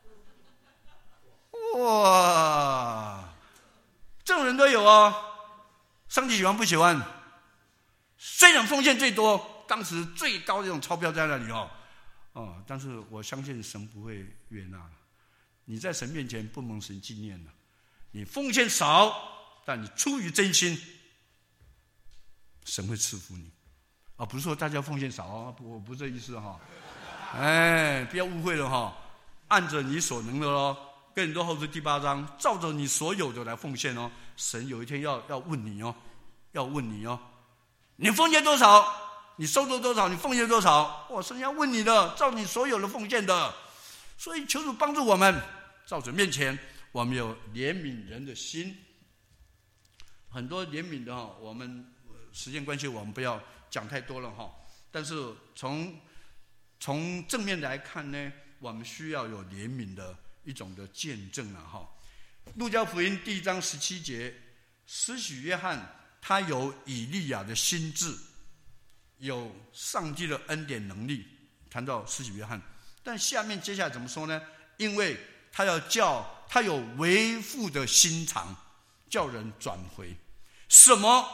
哇，这种人都有上帝喜欢不喜欢？虽然奉献最多，当时最高的这种钞票在那里但是我相信神不会悦纳。你在神面前不蒙神纪念了。你奉献少，但你出于真心，神会赐福你不是说大家奉献少我不是这意思不要误会了按着你所能的哥林多后书第8章，照着你所有的来奉献神有一天要问你要问你你奉献多少？你收入多少？你奉献多少？神要问你的，照你所有的奉献的。所以求主帮助我们，照主面前我们有怜悯人的心。很多怜悯的我们时间关系我们不要讲太多了但是从正面来看呢，我们需要有怜悯的一种的见证路加福音第1章17节施洗约翰他有以利亚的心智，有上帝的恩典能力，谈到施洗约翰。但下面接下来怎么说呢？因为他有为父的心肠，叫人转回。什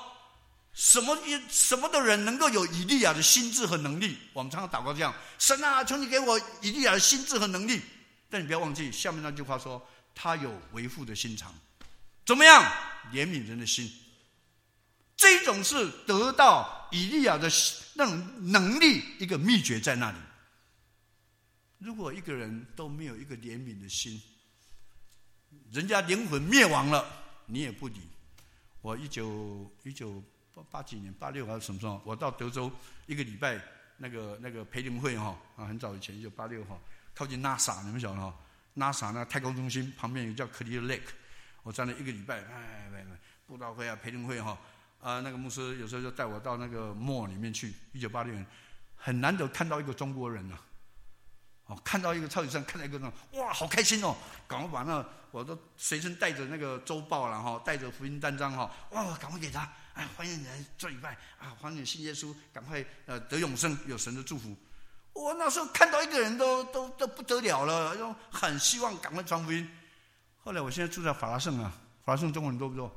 么的人能够有以利亚的心智和能力？我们常常祷告这样：神啊，求你给我以利亚的心智和能力。但你不要忘记下面那句话说，他有为父的心肠，怎么样？怜悯人的心。这种是得到以利亚的那种能力，一个秘诀在那里。如果一个人都没有一个怜悯的心，人家灵魂灭亡了，你也不理。我1980几年86还是什么时候，我到德州一个礼拜，那个培灵会很早以前1986靠近 NASA， 你们晓得NASA 那太空中心旁边有叫 Clear Lake， 我站了一个礼拜，布道会啊，培灵会那个牧师有时候就带我到那个 mall 里面去。1986年很难得看到一个中国人看到一个超级生，看到一个哇，好开心赶快把我都随身带着那个周报啦带着福音单张哇，赶快给他，欢迎你来做礼拜欢迎你信耶稣，赶快得永生，有神的祝福。我那时候看到一个人都不得了了，很希望赶快传福音。后来我现在住在法拉盛法拉盛中国人多不多？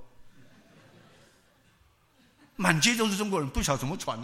满街都是中国人，不晓得怎么传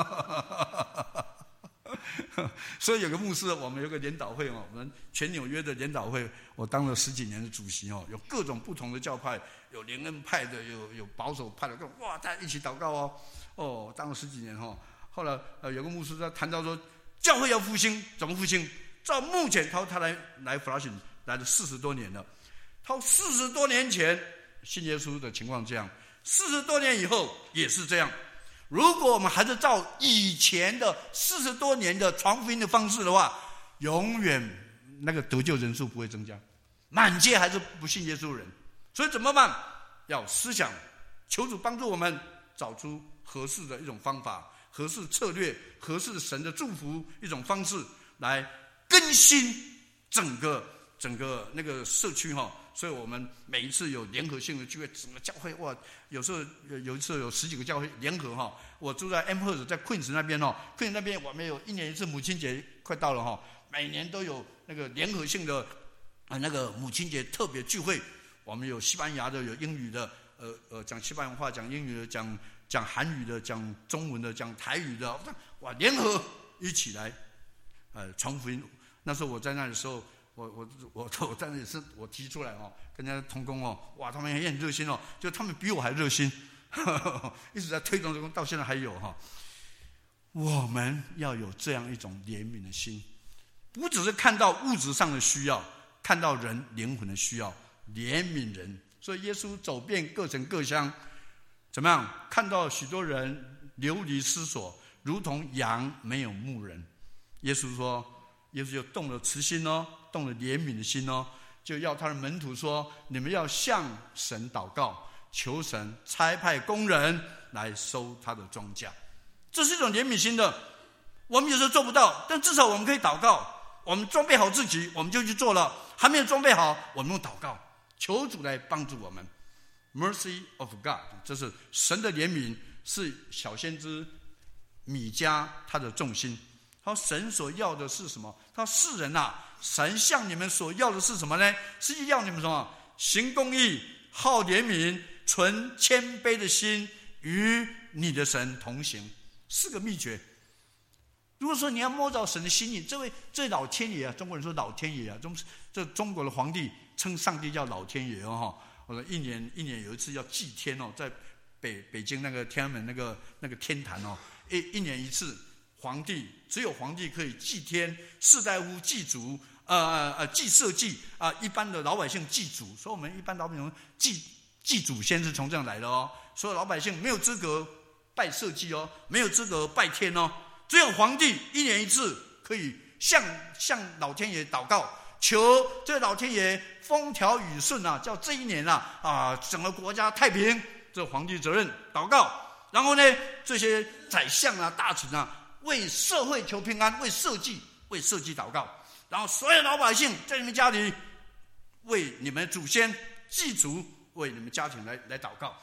所以有个牧师，我们有个联导会我们全纽约的联导会，我当了10几年的主席有各种不同的教派，有联恩派的，有保守派的，哇，大家一起祷告当了10几年后来有个牧师他谈到说，教会要复兴，怎么复兴？照目前他来弗拉逊来了40多年了，他40多年前信耶稣的情况这样，40多年以后也是这样。如果我们还是照以前的40多年的传福音的方式的话，永远那个得救人数不会增加，满街还是不信耶稣的人。所以怎么办？要思想，求主帮助我们找出合适的一种方法，合适策略，合适神的祝福一种方式，来更新整个那个社区所以我们每一次有联合性的聚会，整个教会哇，有时候有一次有10几个教会联合我住在 Amherst， 在 Queens 那边Queens 那边我们有1年一次母亲节快到了每年都有那个联合性的那个母亲节特别聚会。我们有西班牙的，有英语的，讲西班牙话，讲英语的，讲韩语的，讲中文的，讲台语的，哇，联合一起来传福音。那时候我在那的时候，我在那里是我提出来跟人家同工哇，他们也很热心就他们比我还热心一直在推动这个，到现在还有我们要有这样一种怜悯的心，不只是看到物质上的需要，看到人灵魂的需要，怜悯人。所以耶稣走遍各城各乡，怎么样？看到许多人流离失所，如同羊没有牧人。耶稣就动了慈心动了怜悯的心就要他的门徒说，你们要向神祷告，求神差派工人来收他的庄稼。这是一种怜悯心的。我们有时候做不到，但至少我们可以祷告，我们装备好自己，我们就去做了。还没有装备好，我们用祷告求主来帮助我们。 Mercy of God， 这是神的怜悯，是小先知米迦他的重心。他说神所要的是什么？他说世人神向你们所要的是什么呢？是要你们什么？行公义，好怜悯，存谦卑的心，与你的神同行。4个秘诀。如果说你要摸着神的心意，这位老天爷中国人说老天爷这中国的皇帝称上帝叫老天爷我说一年有一次要祭天在北京那个天安门那个天坛一年一次。只有皇帝可以祭天，士大夫祭祖，祭社稷一般的老百姓祭祖。所以我们一般老百姓祭祖先是从这样来的所有老百姓没有资格拜社稷没有资格拜天只有皇帝1年一次可以向老天爷祷告，求这个老天爷风调雨顺叫这一年整个国家太平，这皇帝责任祷告。然后呢，这些宰相大臣为社会求平安，为社稷祷告。然后所有老百姓在你们家里为你们祖先祭祖，为你们家庭来祷告。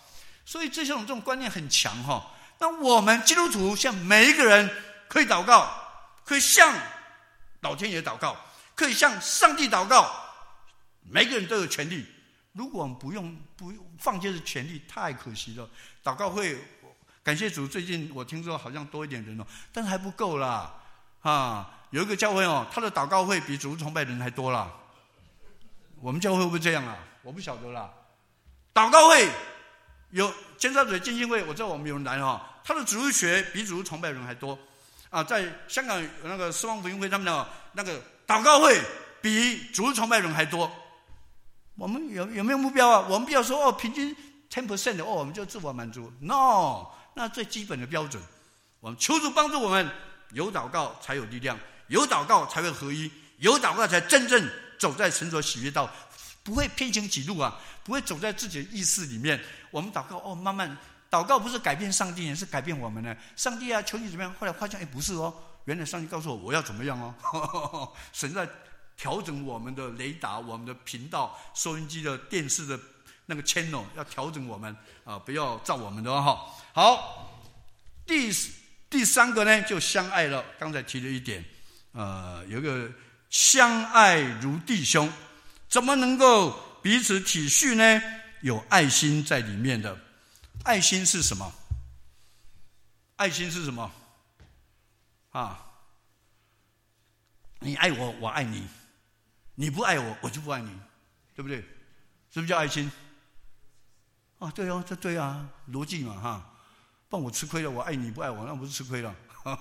所以这种观念很强哈。那我们基督徒像每一个人可以祷告，可以向老天爷祷告，可以向上帝祷告，每个人都有权利。如果我们不放弃这权利，太可惜了。祷告会，感谢主，最近我听说好像多一点人但是还不够啦有一个教会他的祷告会比主日崇拜人还多啦。我们教会会不会这样啊？我不晓得啦。祷告会有尖沙咀浸信会，我知道我们有人来他的主日学比主日崇拜人还多在香港有那个四方福音会，他们的那个祷告会比主日崇拜人还多。我们有没有目标啊？我们不要说平均 10% 我们就自我满足。No， 那最基本的标准，我们求主帮助我们，有祷告才有力量，有祷告才会合一，有祷告才真正走在神所喜悦道，不会偏行己路不会走在自己的意识里面。我们祷告慢慢祷告不是改变上帝，也是改变我们呢。上帝求你怎么样？后来发现不是原来上帝告诉我要怎么样神在调整我们的雷达、我们的频道、收音机的、电视的那个 channel， 要调整我们不要照我们的好，第三个呢，就相爱了。刚才提了一点，有一个相爱如弟兄，怎么能够彼此体恤呢？有爱心在里面的。爱心是什么？爱心是什么？你爱我，我爱你；你不爱我，我就不爱你，对不对？是不是叫爱心？对这对逻辑嘛不然我吃亏了，我爱你不爱我，那不是吃亏了？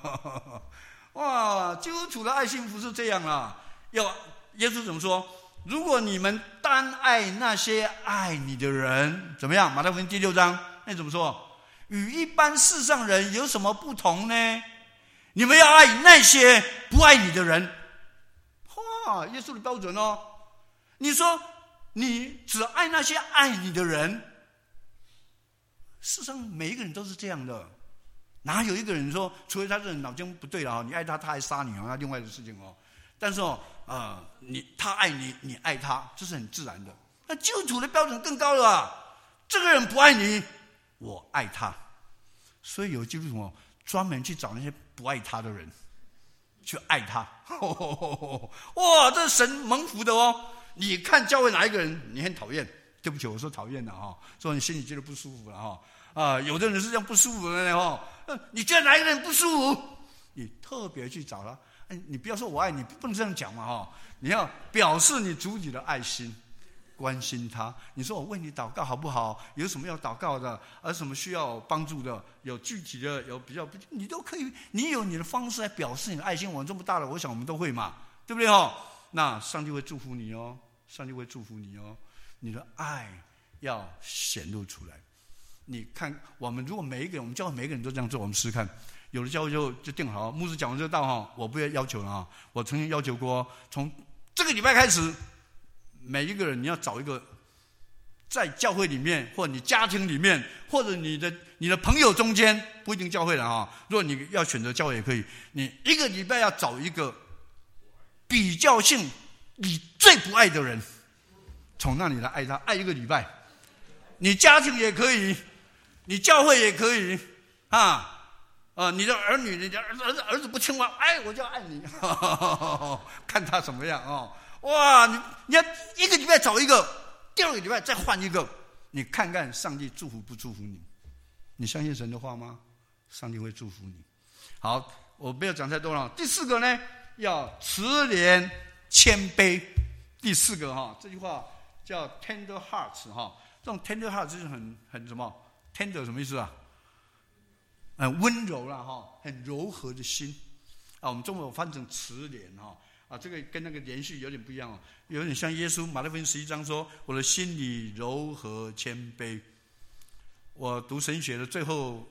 哇，基督徒的爱心不是这样啦。耶稣怎么说？如果你们单爱那些爱你的人，怎么样？马太福音第6章，那怎么说？与一般世上人有什么不同呢？你们要爱那些不爱你的人。耶稣的标准你说你只爱那些爱你的人，世上每一个人都是这样的，哪有一个人说，除非他这人脑筋不对了你爱他，他还杀你那另外的事情但是他爱你，你爱他，这是很自然的。那基督徒的标准更高了这个人不爱你，我爱他。所以有基督徒专门去找那些不爱他的人去爱他。哇，这是神蒙福的你看教会哪一个人你很讨厌？对不起，我说讨厌的说你心里觉得不舒服了有的人是这样不舒服的你觉得哪一个人不舒服？你特别去找他。你不要说我爱你，不能这样讲嘛你要表示你主体的爱心，关心他。你说我为你祷告好不好？有什么要祷告的，有什么需要帮助的，有具体的，有比较，你都可以，你有你的方式来表示你的爱心。我们这么大了，我想我们都会嘛，对不对那上帝会祝福你上帝会祝福你你的爱要显露出来。你看我们如果每一个人，我们教会每一个人都这样做，我们试试看。有的教会就定好，牧师讲完这个道我不要求了我曾经要求过，从这个礼拜开始，每一个人你要找一个在教会里面，或者你家庭里面，或者你的朋友中间，不一定教会了如果你要选择教会也可以，你一个礼拜要找一个比较性你最不爱的人，从那里来爱他，爱一个礼拜。你家庭也可以，你教会也可以你的儿女，你的儿子不听话，我就要爱你看他怎么样哇，你要一个礼拜找一个，第二个礼拜再换一个，你看看上帝祝福不祝福你？你相信神的话吗？上帝会祝福你。好，我不要讲太多了。第4个呢，要慈怜谦卑。第4个这句话叫 tender hearts 这种 tender hearts 就是很什么 tender 什么意思很温柔啦很柔和的心我们中文翻成慈怜这个跟那个连续有点不一样有点像耶稣马太福音11章说，我的心里柔和谦卑。我读神学的最后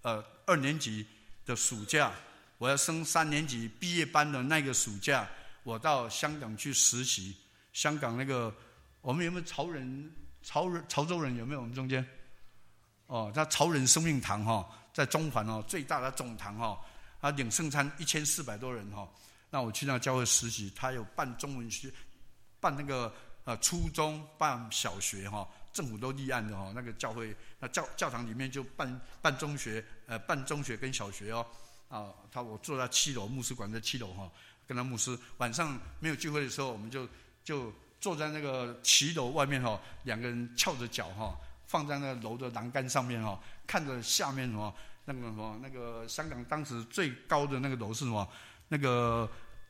2年级的暑假，我要升3年级毕业班的那个暑假，我到香港去实习。香港那个我们有没有潮州人有没有？我们中间他潮人生命堂在中环最大的总堂他领圣餐1400多人那我去那教会实习，他有办中文学，办那个初中，办小学政府都立案的那个教会，那教堂里面就办中学跟小学我坐在7楼，牧师馆在7楼跟他牧师晚上没有聚会的时候，我们就坐在那个骑楼外面两个人翘着脚放在那个楼的栏杆上面看着下面那个香港当时最高的那个楼是什么？那个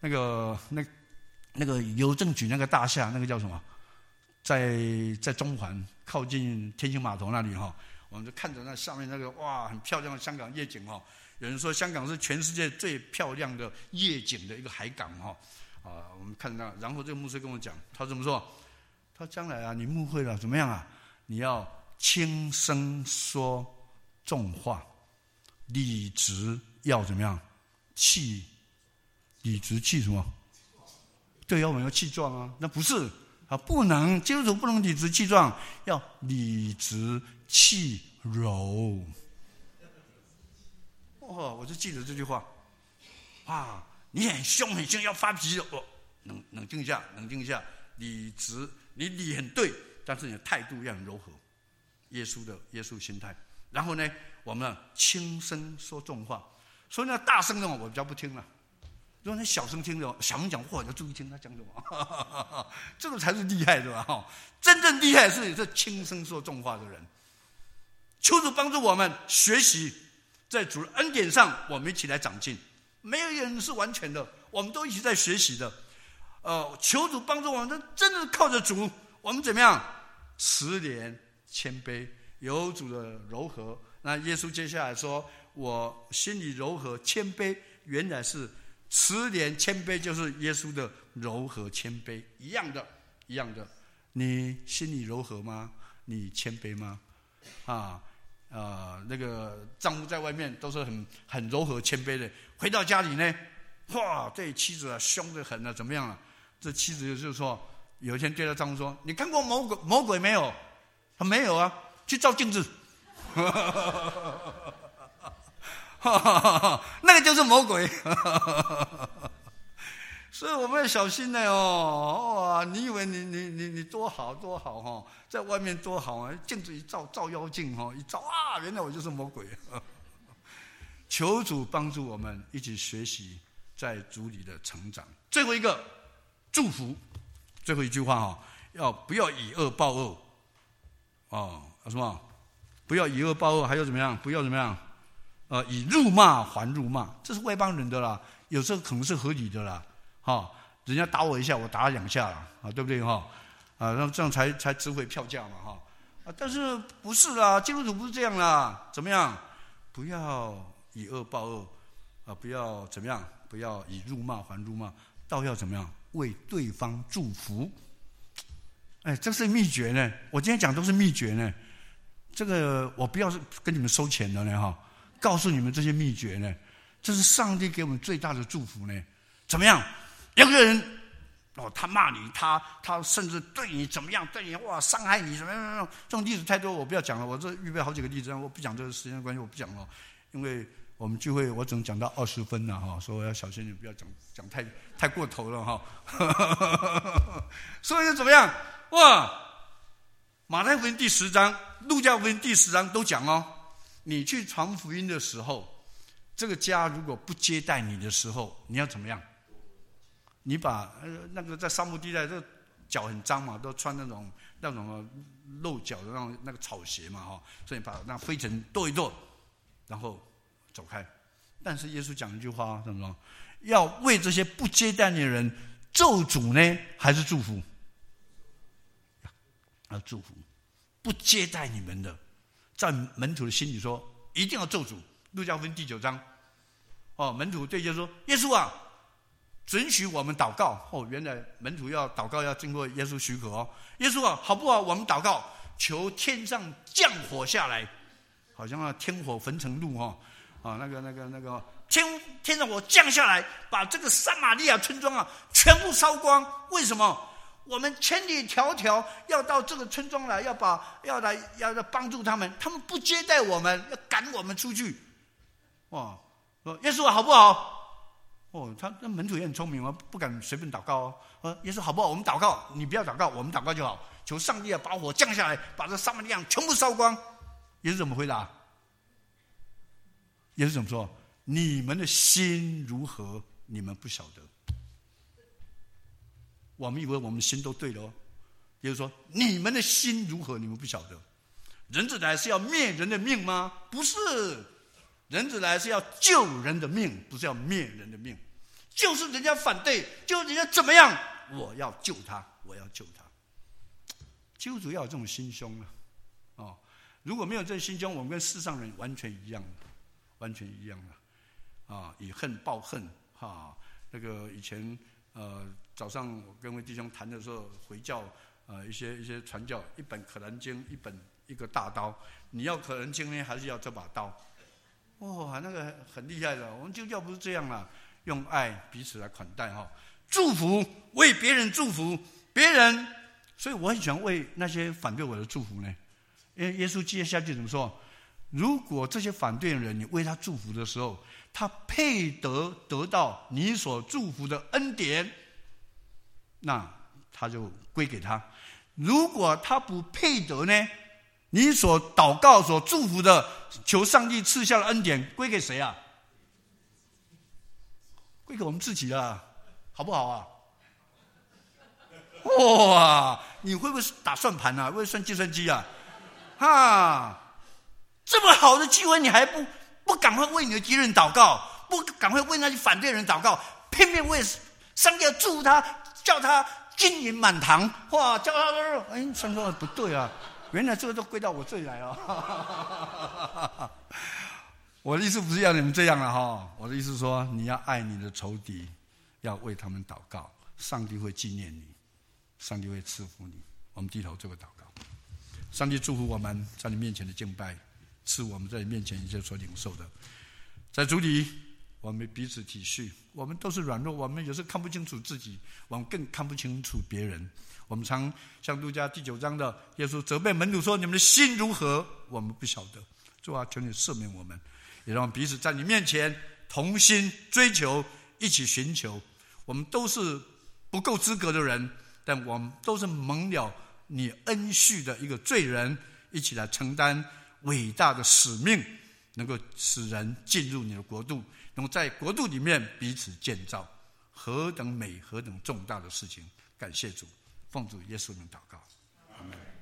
邮政局那个大厦，那个叫什么？在中环靠近天星码头那里我们就看着那下面那个哇很漂亮的香港夜景有人说香港是全世界最漂亮的夜景的一个海港我们看到，然后这个牧师跟我讲，他怎么说？他将来你牧会了怎么样你要轻声说重话，理直要怎么样？理直气什么？对，我们要气壮那不是不能，基督徒不能理直气壮，要理直气柔。我就记得这句话你很凶要发脾气冷静一下，你理很对，但是你的态度要很柔和，耶稣心态。然后呢，我们轻声说重话，所以那大声的我比较不听了。如果你小声听的，小声讲话要注意听他讲什么，这个才是厉害的吧？真正厉害的是这轻声说重话的人。求主帮助我们学习，在主的恩典上，我们一起来长进。没有人是完全的，我们都一起在学习的。求主帮助我们，真的靠着主，我们怎么样？慈怜谦卑，有主的柔和。那耶稣接下来说：“我心里柔和谦卑。”原来是慈怜谦卑，就是耶稣的柔和谦卑，一样的。你心里柔和吗？你谦卑吗？那个丈夫在外面都是很柔和谦卑的，回到家里呢，对妻子凶得很怎么样这妻子就是说，有一天对他丈夫说：“你看过魔鬼没有？”他没有去照镜子。那个就是魔鬼。所以我们要小心你以为你多好在外面多好镜子一照妖镜一照原来我就是魔鬼。求主帮助我们一起学习在主里的成长。最后一个祝福，最后一句话不要以恶报恶什么？不要以恶报恶，还有怎么样？不要怎么样？以辱骂还辱骂，这是外邦人的啦，有时候可能是合理的啦。人家打我一下，我打他2下了对不对那这样才值回票价嘛但是不是啦，基督徒不是这样啦，怎么样？不要以恶报恶不要怎么样？不要以辱骂还辱骂，倒要怎么样？为对方祝福。这是秘诀呢，我今天讲都是秘诀呢。这个我不要跟你们收钱的呢告诉你们这些秘诀呢，这是上帝给我们最大的祝福呢。怎么样？有个人他骂你，他甚至对你怎么样？对你伤害你怎么样？这种例子太多，我不要讲了。我这预备好几个例子，我不讲，这个时间的关系我不讲了，因为我们聚会我只能讲到20分了所以我要小心，你不要讲太过头了所以怎么样？马太福音第10章、路加福音第10章都讲你去传福音的时候，这个家如果不接待你的时候，你要怎么样？你把那个在沙漠地带，这个脚很脏嘛，都穿那种露脚的那个草鞋嘛所以把那灰尘跺一跺，然后走开。但是耶稣讲一句话什么？要为这些不接待你的人咒诅呢，还是祝福？要祝福。不接待你们的，在门徒的心里说一定要咒诅。路加福音第9章门徒对耶稣说：“耶稣准许我们祷告。”原来门徒要祷告要经过耶稣许可耶稣好不好？我们祷告，求天上降火下来，好像天火焚城路那个天上火降下来，把这个撒玛利亚村庄全部烧光。为什么？我们千里迢迢要到这个村庄来，要来帮助他们，他们不接待我们，要赶我们出去。耶稣好不好？ 他那门徒也很聪明啊，不敢随便祷告哦。耶稣好不好？我们祷告，你不要祷告，我们祷告就好。求上帝把火降下来，把这撒玛利亚全部烧光。耶稣怎么回答？耶稣怎么说？你们的心如何，你们不晓得。我们以为我们的心都对了哦。耶稣说：你们的心如何，你们不晓得。人子来是要灭人的命吗？不是。人子来是要救人的命，不是要灭人的命。就是人家反对，就是人家怎么样，我要救他，我要救他。基督徒要有这种心胸了哦。如果没有这种心胸，我们跟世上人完全一样，完全一样的啊，以恨报恨哈。那个以前早上我跟位弟兄谈的时候，回教一些传教，一本可兰经，一个大刀，你要可兰经呢，还是要这把刀？哇，那个很厉害的。我们基督教不是这样啦，用爱彼此来款待哈，祝福，为别人祝福别人。所以我很喜欢为那些反对我的祝福呢，因为耶稣接下去怎么说？如果这些反对的人，你为他祝福的时候，他配得到你所祝福的恩典，那他就归给他。如果他不配得呢？你所祷告、所祝福的，求上帝赐下的恩典，归给谁啊？归给我们自己啊，好不好啊？哇，你会不会打算盘啊？会不会算计算机啊？这么好的机会，你还不赶快为你的敌人祷告，不赶快为那些反对人祷告，偏偏为上帝要祝福他，叫他金银满堂，哇，叫他上帝说不对啊。原来这个都归到我这里来哦。我的意思不是要你们这样了哈，我的意思是说，你要爱你的仇敌，要为他们祷告，上帝会纪念你，上帝会赐福你。我们低头做个祷告。上帝祝福我们在你面前的敬拜，赐我们在你面前一切所领受的。在主里，我们彼此体恤，我们都是软弱，我们有时看不清楚自己，我们更看不清楚别人。我们常像路加第9章的耶稣责备门徒说：你们的心如何，我们不晓得。主啊，求你赦免我们，也让我们彼此在你面前同心追求，一起寻求。我们都是不够资格的人，但我们都是蒙了你恩许的一个罪人，一起来承担伟大的使命，能够使人进入你的国度，能够在国度里面彼此建造。何等美，何等重大的事情！感谢主，奉主耶稣名祷告，阿们。